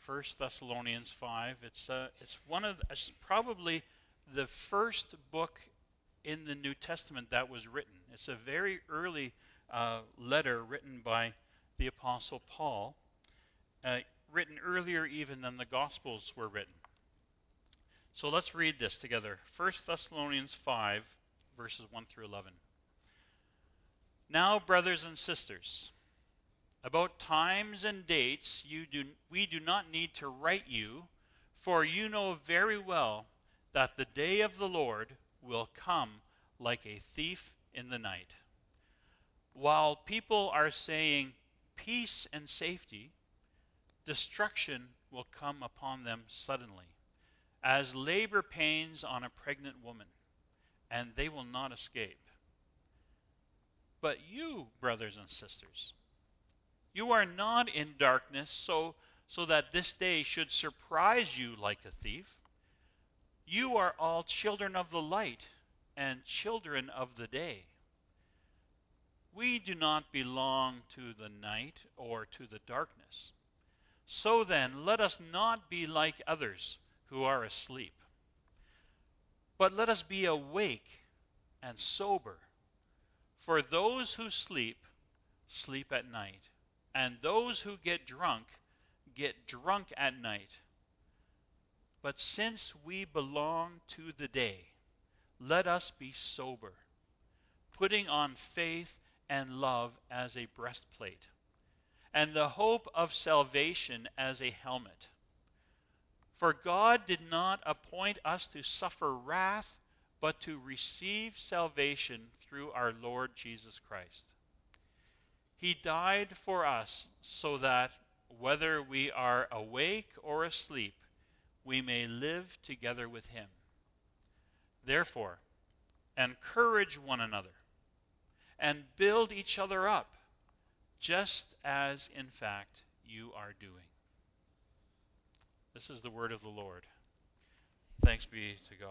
First Thessalonians 5. It's probably the first book in the New Testament that was written. It's a very early letter written by the Apostle Paul, written earlier even than the Gospels were written. So let's read this together. 1 Thessalonians 5, verses 1 through 11. Now, brothers and sisters, about times and dates we do not need to write you, for you know very well that the day of the Lord will come like a thief in the night. While people are saying peace and safety, destruction will come upon them suddenly, as labor pains on a pregnant woman, and they will not escape. But you, brothers and sisters, you are not in darkness so that this day should surprise you like a thief. You are all children of the light and children of the day. We do not belong to the night or to the darkness. So then, let us not be like others who are asleep, but let us be awake and sober. For those who sleep, sleep at night, and those who get drunk at night. But since we belong to the day, let us be sober, putting on faith and love as a breastplate, and the hope of salvation as a helmet. For God did not appoint us to suffer wrath, but to receive salvation through our Lord Jesus Christ. He died for us so that, whether we are awake or asleep, we may live together with him. Therefore, encourage one another and build each other up, just as in fact you are doing. This is the word of the Lord. Thanks be to God.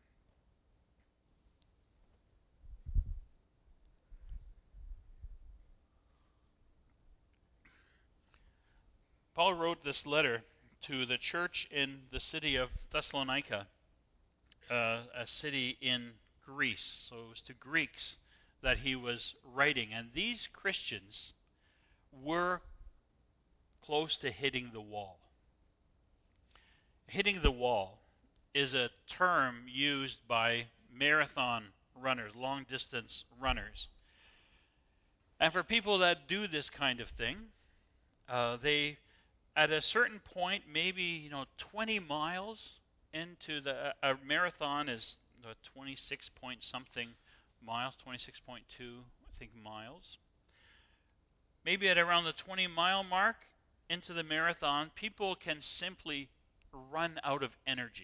Paul wrote this letter to the church in the city of Thessalonica, a city in Greece. So it was to Greeks that he was writing. And these Christians were close to hitting the wall. Hitting the wall is a term used by marathon runners, long-distance runners. And for people that do this kind of thing, they, at a certain point, maybe 20 miles into a marathon is 26 point something miles, 26.2 I think miles. Maybe at around the 20-mile mark into the marathon, people can simply run out of energy.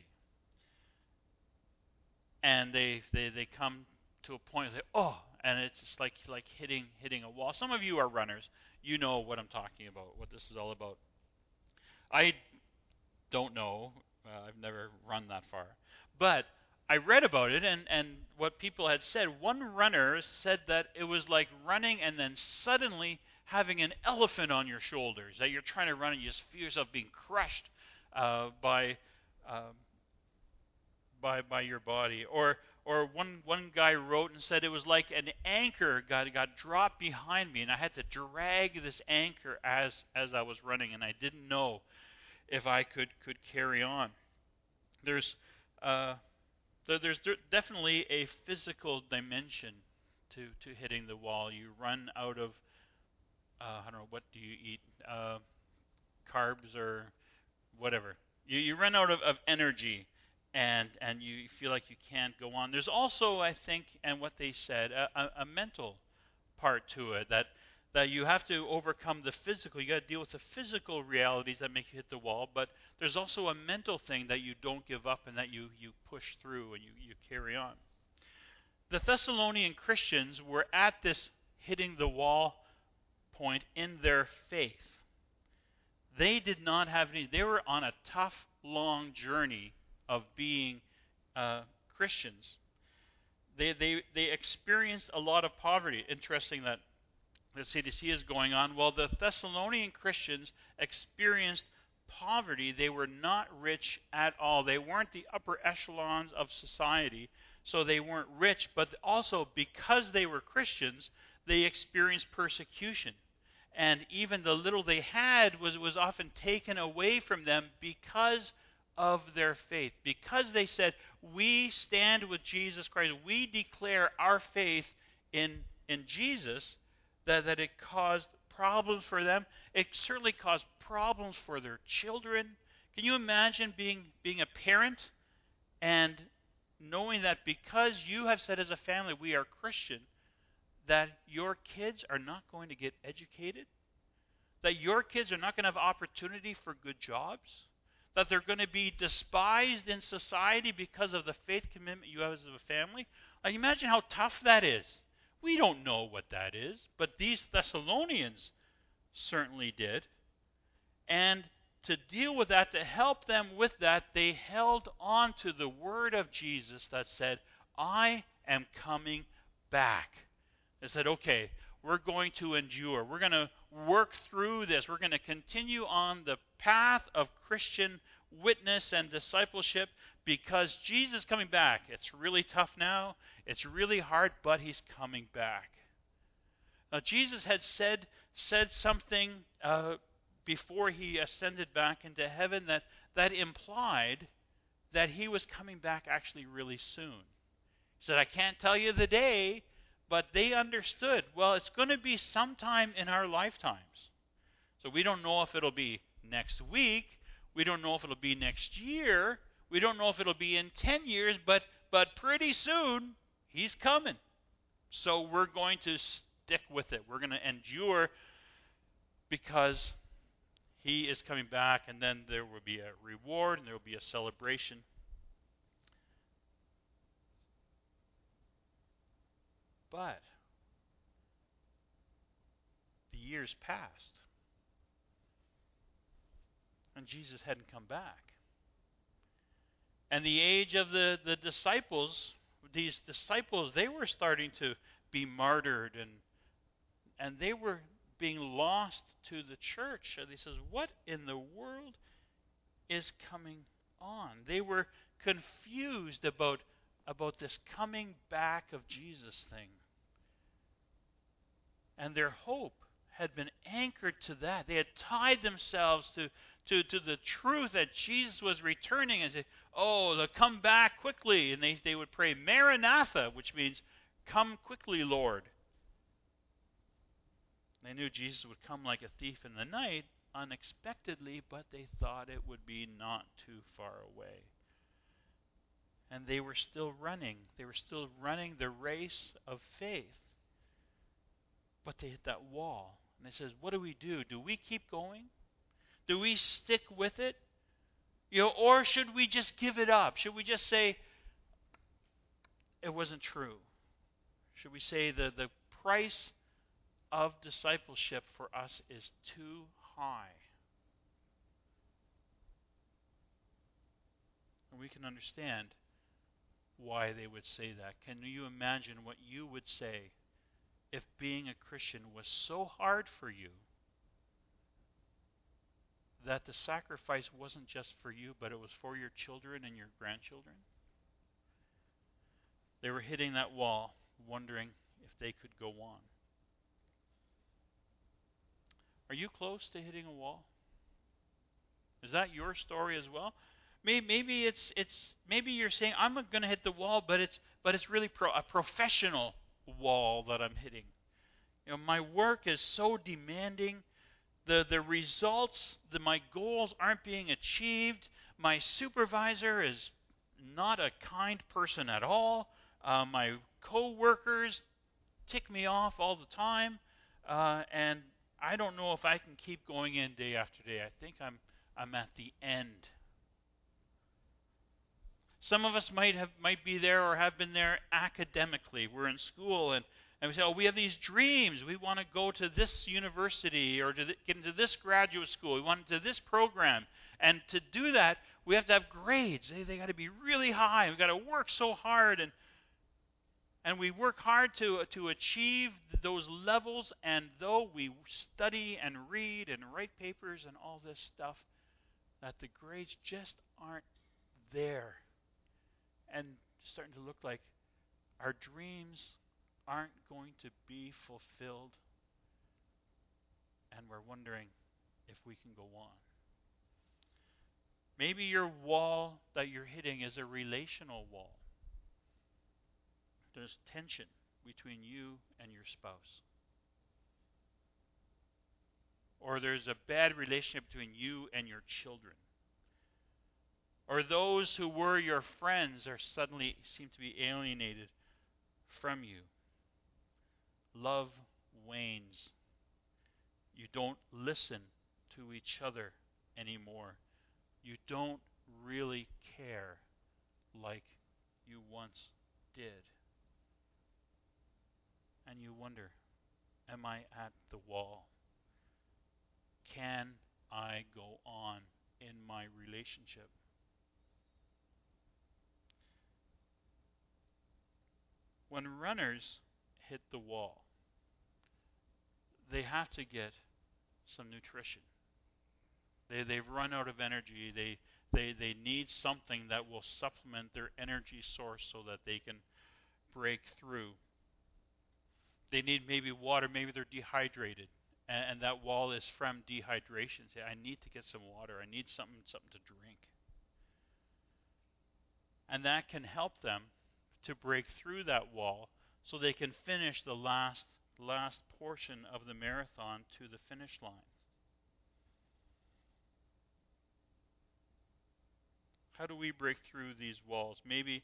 And they come to a point where they say, oh, and it's just like hitting a wall. Some of you are runners. You know what I'm talking about, what this is all about. I don't know. I've never run that far. But I read about it, and what people had said. One runner said that it was like running and then suddenly having an elephant on your shoulders, that you're trying to run and you just feel yourself being crushed by your body. Or one guy wrote and said it was like an anchor got dropped behind me, and I had to drag this anchor as I was running, and I didn't know if I could carry on. There's definitely a physical dimension to hitting the wall. You run out of I don't know, what do you eat? Carbs or whatever. You run out of energy, and you feel like you can't go on. There's also, I think, and what they said, a mental part to it, that you have to overcome the physical. You got to deal with the physical realities that make you hit the wall, but there's also a mental thing that you don't give up and that you push through and you carry on. The Thessalonian Christians were at this hitting the wall point in their faith. They did not have any. They were on a tough, long journey of being Christians. They experienced a lot of poverty. Interesting that the CDC is going on. Well, the Thessalonian Christians experienced poverty. They were not rich at all. They weren't the upper echelons of society, so they weren't rich. But also, because they were Christians, they experienced persecution. And even the little they had was often taken away from them because of their faith. Because they said, we stand with Jesus Christ. We declare our faith in Jesus, that it caused problems for them. It certainly caused problems for their children. Can you imagine being a parent and knowing that because you have said as a family, we are Christian, that your kids are not going to get educated, that your kids are not going to have opportunity for good jobs, that they're going to be despised in society because of the faith commitment you have as a family? Imagine how tough that is. We don't know what that is, but these Thessalonians certainly did. And to deal with that, to help them with that, they held on to the word of Jesus that said, I am coming back. They said, okay, we're going to endure. We're going to work through this. We're going to continue on the path of Christian witness and discipleship because Jesus is coming back. It's really tough now. It's really hard, but he's coming back. Now, Jesus had said something before he ascended back into heaven that implied that he was coming back actually really soon. He said, I can't tell you the day, but they understood, well, it's going to be sometime in our lifetimes. So we don't know if it'll be next week. We don't know if it'll be next year. We don't know if it'll be in 10 years, but pretty soon, he's coming. So we're going to stick with it. We're going to endure because he is coming back, and then there will be a reward, and there will be a celebration. But the years passed, and Jesus hadn't come back. And the age of the disciples, these disciples, they were starting to be martyred, and they were being lost to the church. And he says, what in the world is coming on? They were confused about this coming back of Jesus thing. And their hope had been anchored to that. They had tied themselves to the truth that Jesus was returning and say, oh, they'll come back quickly. And they would pray, Maranatha, which means, come quickly, Lord. They knew Jesus would come like a thief in the night, unexpectedly, but they thought it would be not too far away. And they were still running. They were still running the race of faith. But they hit that wall. And they says, what do? Do we keep going? Do we stick with it? Or should we just give it up? Should we just say it wasn't true? Should we say the price of discipleship for us is too high? And we can understand why they would say that. Can you imagine what you would say if being a Christian was so hard for you that the sacrifice wasn't just for you, but it was for your children and your grandchildren? They were hitting that wall, wondering if they could go on. Are you close to hitting a wall? Is that your story as well? Maybe maybe you're saying, I'm going to hit the wall, but it's really a professional wall that I'm hitting. My work is so demanding. The results, my goals aren't being achieved. My supervisor is not a kind person at all. My co-workers tick me off all the time, and I don't know if I can keep going in day after day. I think I'm at the end. Some of us might be there or have been there academically. We're in school and we say, oh, we have these dreams. We want to go to this university or to get into this graduate school. We want into this program. And to do that, we have to have grades. They got to be really high. We've got to work so hard. And we work hard to achieve those levels. And though we study and read and write papers and all this stuff, that the grades just aren't there, and starting to look like our dreams aren't going to be fulfilled, and we're wondering if we can go on. Maybe your wall that you're hitting is a relational wall. There's tension between you and your spouse. Or there's a bad relationship between you and your children. Or those who were your friends are suddenly seem to be alienated from you. Love wanes. You don't listen to each other anymore. You don't really care like you once did. And you wonder, am I at the wall? Can I go on in my relationship? When runners hit the wall, they have to get some nutrition. They've run out of energy. They need something that will supplement their energy source so that they can break through. They need maybe water. Maybe they're dehydrated, and that wall is from dehydration. Say, I need to get some water. I need something to drink. And that can help them to break through that wall so they can finish the last portion of the marathon to the finish line. How do we break through these walls? Maybe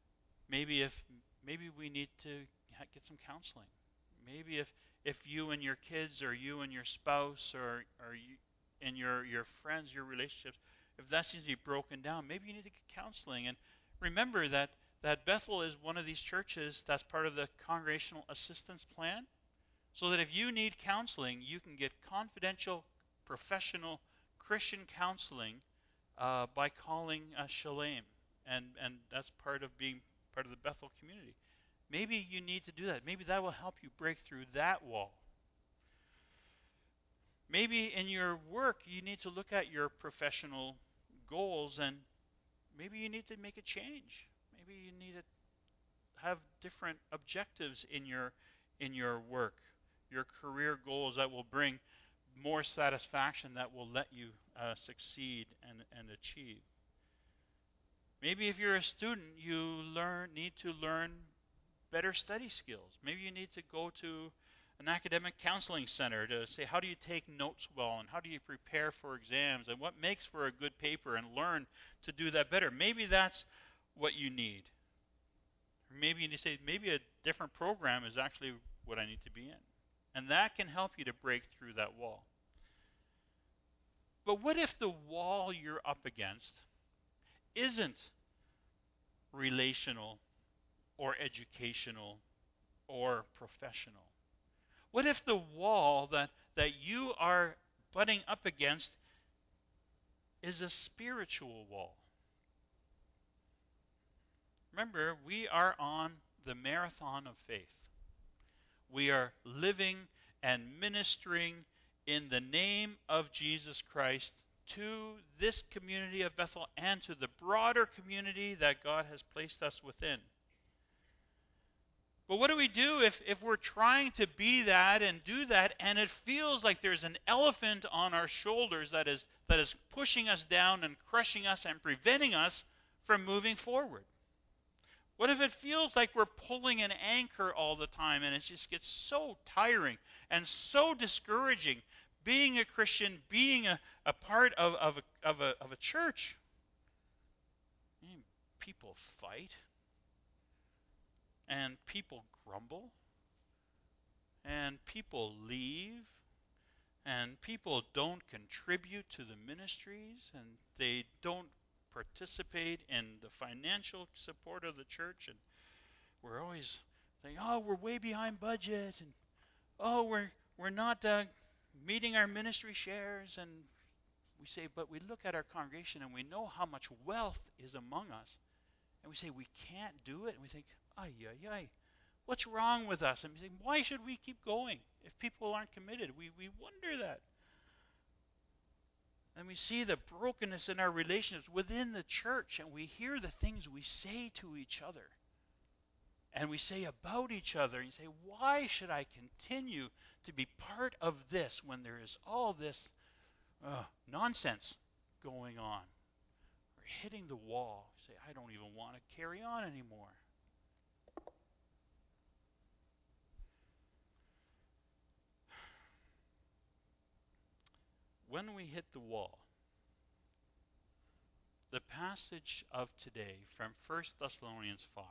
we need to get some counseling. Maybe if you and your kids, or you and your spouse, or you and your friends, your relationships, if that seems to be broken down, maybe you need to get counseling. And remember that Bethel is one of these churches that's part of the Congregational Assistance Plan, so that if you need counseling, you can get confidential, professional Christian counseling by calling Shalem, and that's part of being part of the Bethel community. Maybe you need to do that. Maybe that will help you break through that wall. Maybe in your work you need to look at your professional goals, and maybe you need to make a change. Maybe you need to have different objectives in your work, your career goals that will bring more satisfaction, that will let you succeed and achieve. Maybe if you're a student, you need to learn better study skills. Maybe you need to go to an academic counseling center to say, how do you take notes well, and how do you prepare for exams, and what makes for a good paper, and learn to do that better. Maybe that's what you need. Or maybe you need to say, maybe a different program is actually what I need to be in. And that can help you to break through that wall. But what if the wall you're up against isn't relational or educational or professional? What if the wall that you are butting up against is a spiritual wall? Remember, we are on the marathon of faith. We are living and ministering in the name of Jesus Christ to this community of Bethel and to the broader community that God has placed us within. But what do we do if we're trying to be that and do that, and it feels like there's an elephant on our shoulders that is pushing us down and crushing us and preventing us from moving forward? What if it feels like we're pulling an anchor all the time, and it just gets so tiring and so discouraging being a Christian, being a part of a church? People fight, and people grumble, and people leave, and people don't contribute to the ministries, and they don't participate in the financial support of the church, and we're always saying, oh, we're way behind budget, and oh, we're not meeting our ministry shares, and we say, but we look at our congregation and we know how much wealth is among us, and we say we can't do it, and we think, ay, ay, ay, what's wrong with us? And we say, why should we keep going if people aren't committed? We wonder that. And we see the brokenness in our relationships within the church, and we hear the things we say to each other. And we say about each other, and you say, why should I continue to be part of this when there is all this nonsense going on? We're hitting the wall. You say, I don't even want to carry on anymore. When we hit the wall, the passage of today from 1 Thessalonians 5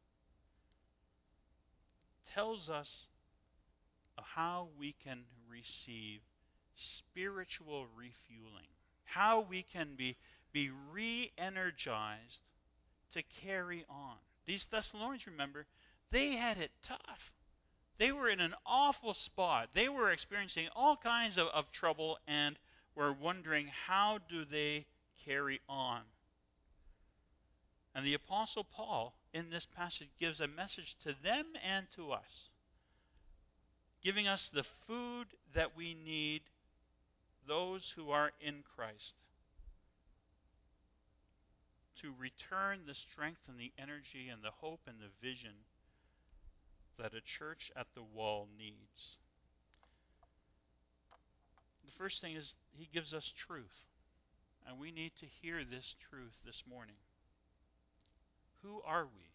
tells us how we can receive spiritual refueling, how we can be re-energized to carry on. These Thessalonians, remember, they had it tough. They were in an awful spot. They were experiencing all kinds of trouble and were wondering, how do they carry on? And the Apostle Paul, in this passage, gives a message to them and to us, giving us the food that we need, those who are in Christ, to return the strength and the energy and the hope and the vision that a church at the wall needs. The first thing is he gives us truth, and we need to hear this truth this morning. Who are we?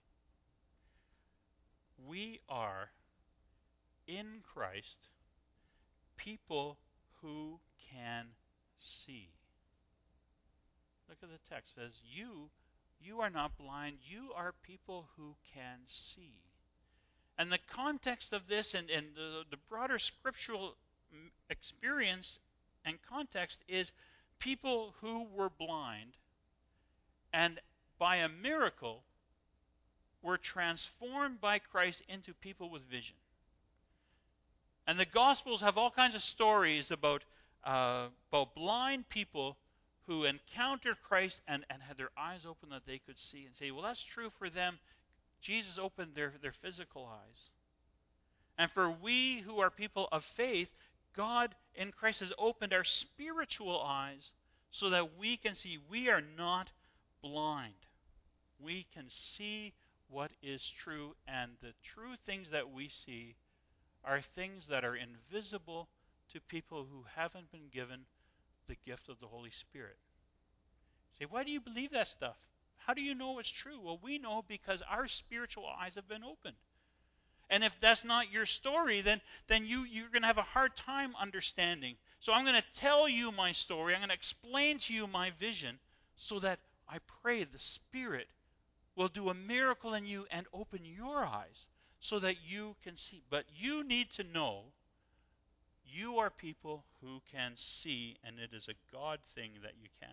We are, in Christ, people who can see. Look at the text. It says, you are not blind. You are people who can see. And the context of this and the broader scriptural experience and context is people who were blind and by a miracle were transformed by Christ into people with vision. And the Gospels have all kinds of stories about blind people who encountered Christ and had their eyes open that they could see, and say, well, that's true for them. Jesus opened their physical eyes. And for we who are people of faith, God in Christ has opened our spiritual eyes so that we can see. We are not blind. We can see what is true, and the true things that we see are things that are invisible to people who haven't been given the gift of the Holy Spirit. Say, why do you believe that stuff? How do you know it's true? Well, we know because our spiritual eyes have been opened. And if that's not your story, then you're going to have a hard time understanding. So I'm going to tell you my story. I'm going to explain to you my vision so that I pray the Spirit will do a miracle in you and open your eyes so that you can see. But you need to know you are people who can see, and it is a God thing that you can.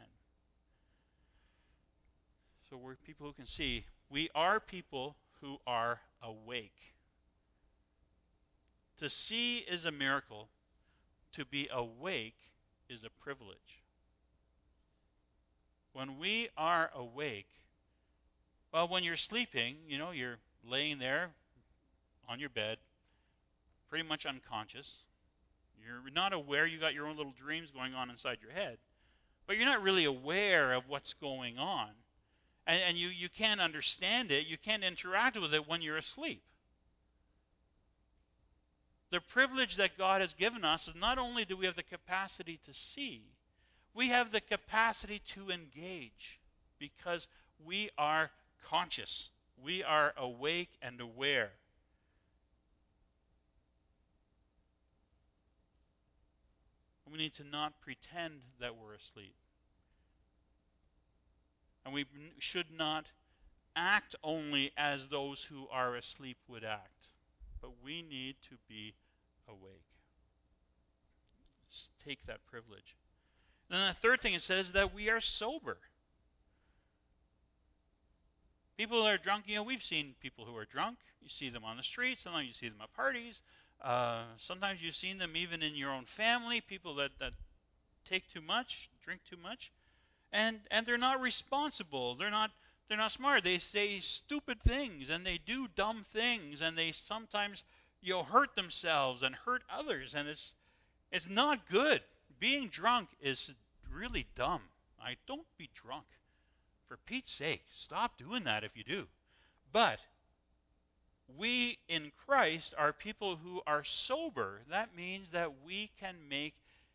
So we're people who can see. We are people who are awake. To see is a miracle. To be awake is a privilege. When we are awake, well, when you're sleeping, you're laying there on your bed, pretty much unconscious. You're not aware. You got your own little dreams going on inside your head. But you're not really aware of what's going on. And you can't understand it. You can't interact with it when you're asleep. The privilege that God has given us is not only do we have the capacity to see, we have the capacity to engage because we are conscious. We are awake and aware. We need to not pretend that we're asleep. And we should not act only as those who are asleep would act. But we need to be awake. Just take that privilege. And then the third thing it says is that we are sober. People that are drunk, we've seen people who are drunk. You see them on the streets. Sometimes you see them at parties. Sometimes you've seen them even in your own family, people that take too much, drink too much. And they're not responsible. They're not smart. They say stupid things and they do dumb things and they sometimes hurt themselves and hurt others, and it's not good. Being drunk is really dumb. Don't be drunk. For Pete's sake, stop doing that if you do. But we in Christ are people who are sober. That means that we can make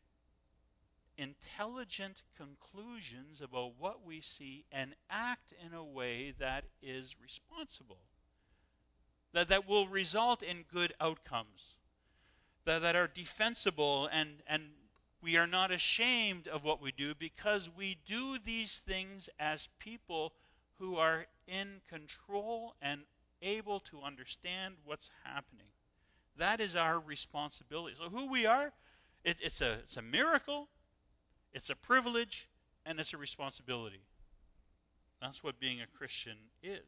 intelligent conclusions about what we see and act in a way that is responsible, that will result in good outcomes, that are defensible, and we are not ashamed of what we do because we do these things as people who are in control and able to understand what's happening. That is our responsibility. So who we are, it's a miracle, it's a privilege, and it's a responsibility. That's what being a Christian is.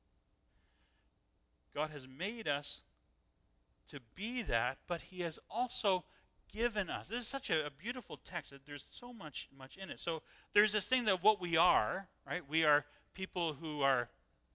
God has made us to be that, but he has also given us. This is such a beautiful text that there's so much in it. So there's this thing that what we are, right? We are people who are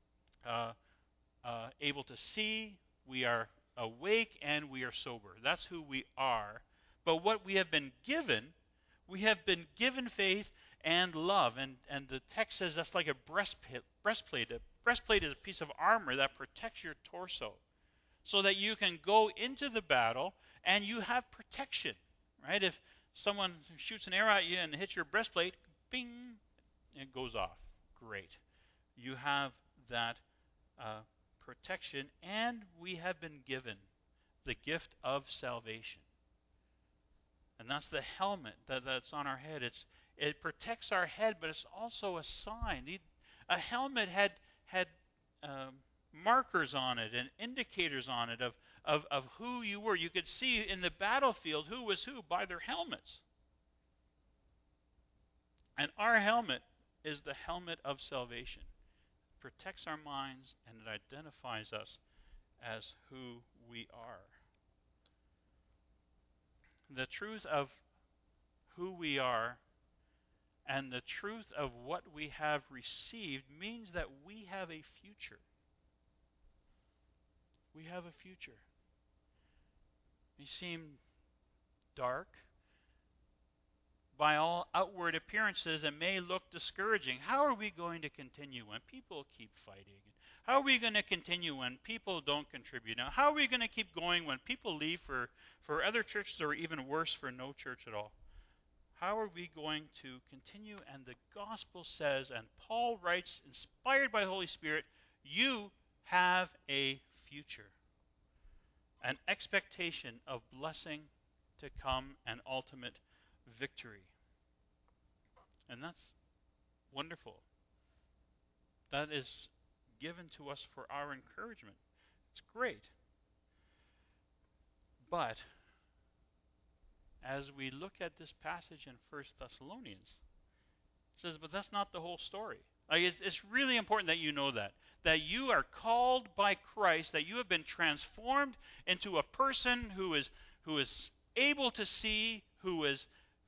able to see, we are awake, and we are sober. That's who we are. But what we have been given faith and love. And the text says that's like a breastplate. A breastplate is a piece of armor that protects your torso so that you can go into the battle and you have protection, right? If someone shoots an arrow at you and hits your breastplate, bing, it goes off. Great. You have that protection, and we have been given the gift of salvation. And that's the helmet that's on our head. It protects our head, but it's also a sign. A helmet had markers on it and indicators on it of who you were. You could see in the battlefield who was who by their helmets. And our helmet is the helmet of salvation. It protects our minds and it identifies us as who we are. The truth of who we are and the truth of what we have received means that we have a future. We have a future. It may seem dark. By all outward appearances, it may look discouraging. How are we going to continue when people keep fighting? How are we going to continue when people don't contribute? Now, how are we going to keep going when people leave for other churches, or even worse, for no church at all? How are we going to continue? And the gospel says, and Paul writes, inspired by the Holy Spirit, you have a future, an expectation of blessing to come, and ultimate victory. And that's wonderful. That is given to us for our encouragement. It's great. But as we look at this passage in 1 Thessalonians, it says, but that's not the whole story. Like it's really important that you know that you are called by Christ, that you have been transformed into a person who is able to see, who is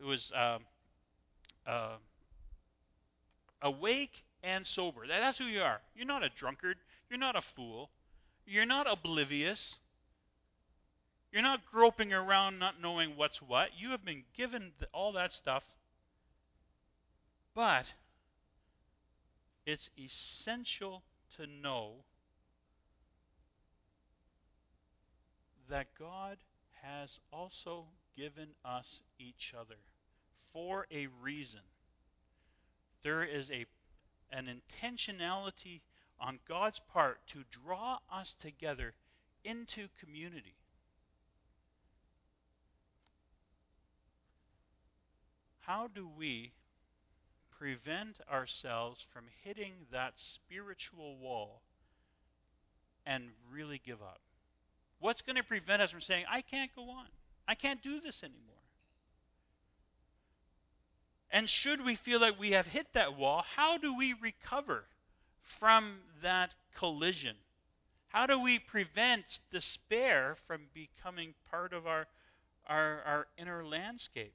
awake and sober. That's who you are. You're not a drunkard. You're not a fool. You're not oblivious. You're not groping around not knowing what's what. You have been given all that stuff. But it's essential to know that God has also given us each other for a reason. There is an intentionality on God's part to draw us together into community. How do we prevent ourselves from hitting that spiritual wall and really give up? What's going to prevent us from saying, I can't go on. I can't do this anymore? And should we feel like we have hit that wall, how do we recover from that collision? How do we prevent despair from becoming part of our inner landscape?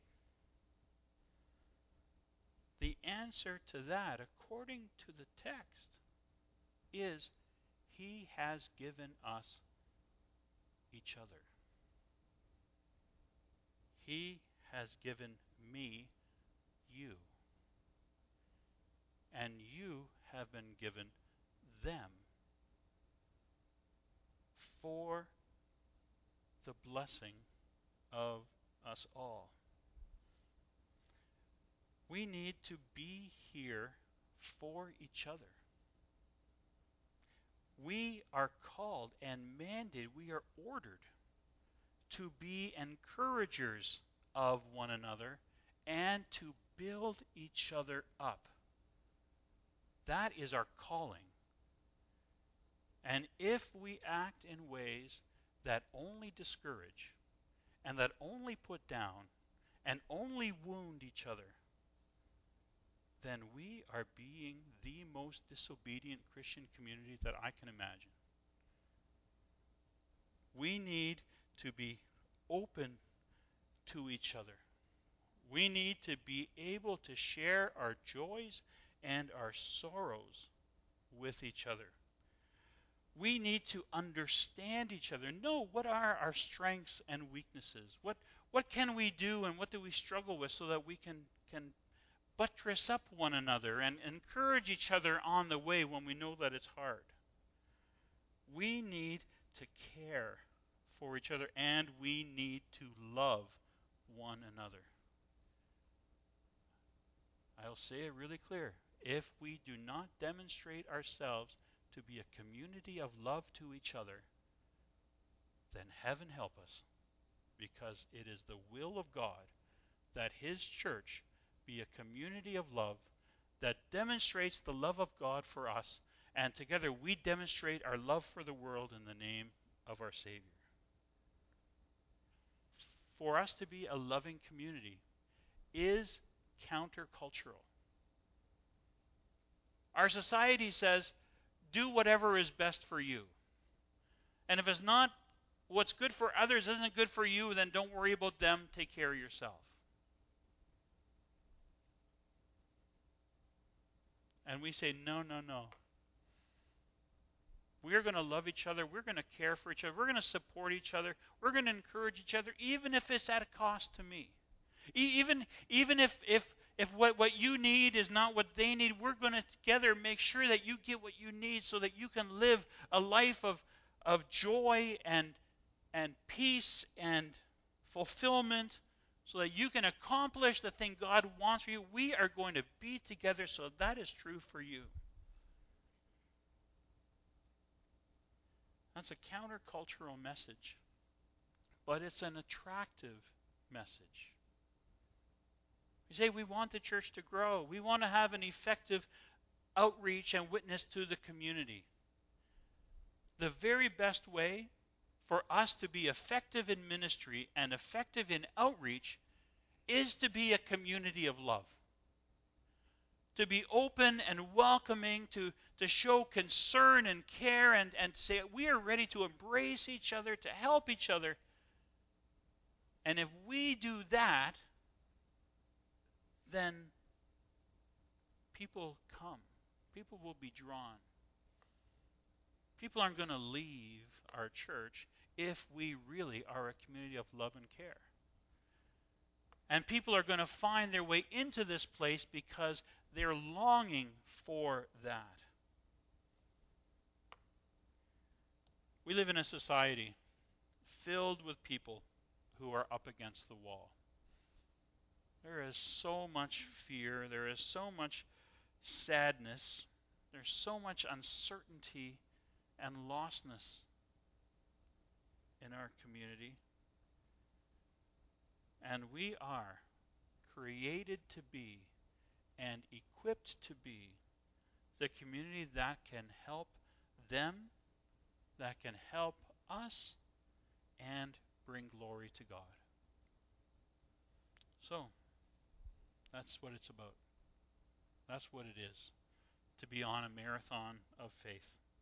The answer to that, according to the text, is He has given us each other. He has given me you. And you have been given them for the blessing of us all. We need to be here for each other. We are called and mandated, we are ordered to be encouragers of one another and to build each other up. That is our calling. And if we act in ways that only discourage and that only put down and only wound each other, then we are being the most disobedient Christian community that I can imagine. We need to be open to each other. We need to be able to share our joys and our sorrows with each other. We need to understand each other, know what are our strengths and weaknesses. What can we do and what do we struggle with so that we can buttress up one another and encourage each other on the way when we know that it's hard. We need to care for each other and we need to love one another. I'll say it really clear. If we do not demonstrate ourselves to be a community of love to each other, then heaven help us, because it is the will of God that His church be a community of love that demonstrates the love of God for us, and together we demonstrate our love for the world in the name of our Savior. For us to be a loving community is countercultural. Our society says, do whatever is best for you. And if it's not what's good for others isn't good for you, then don't worry about them, take care of yourself. And we say, no, no, no. We're going to love each other. We're going to care for each other. We're going to support each other. We're going to encourage each other, even if it's at a cost to me. Even if what you need is not what they need, we're going to together make sure that you get what you need so that you can live a life of joy and peace and fulfillment, so that you can accomplish the thing God wants for you. We are going to be together, so that is true for you. That's a countercultural message, but it's an attractive message. We say we want the church to grow. We want to have an effective outreach and witness to the community. The very best way for us to be effective in ministry and effective in outreach is to be a community of love. To be open and welcoming, to show concern and care, and to say we are ready to embrace each other, to help each other. And if we do that, then people come. People will be drawn. People aren't going to leave our church if we really are a community of love and care. And people are going to find their way into this place because they're longing for that. We live in a society filled with people who are up against the wall. There is so much fear. There is so much sadness. There's so much uncertainty and lostness in our community. And we are created to be and equipped to be the community that can help them, that can help us, and bring glory to God. So, that's what it's about. That's what it is, to be on a marathon of faith.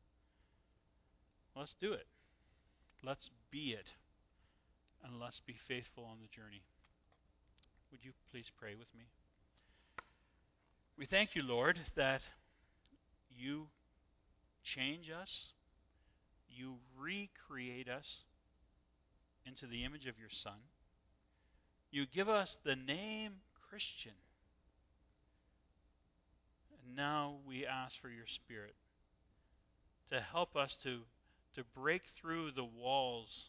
Let's do it. Let's be it. And let's be faithful on the journey. Would you please pray with me? We thank you, Lord, that you change us, you recreate us into the image of your Son. You give us the name Christian, And now we ask for your Spirit to help us to break through the walls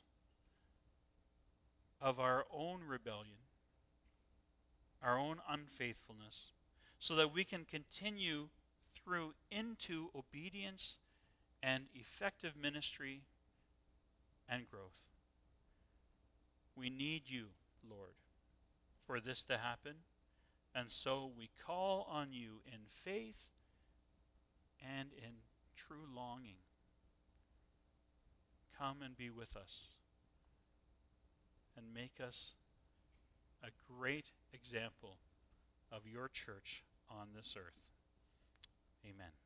of our own rebellion, our own unfaithfulness, so that we can continue through into obedience and effective ministry and growth. We need you, Lord, for this to happen, and so we call on you in faith and in true longing. Come and be with us and make us a great example of your church on this earth. Amen.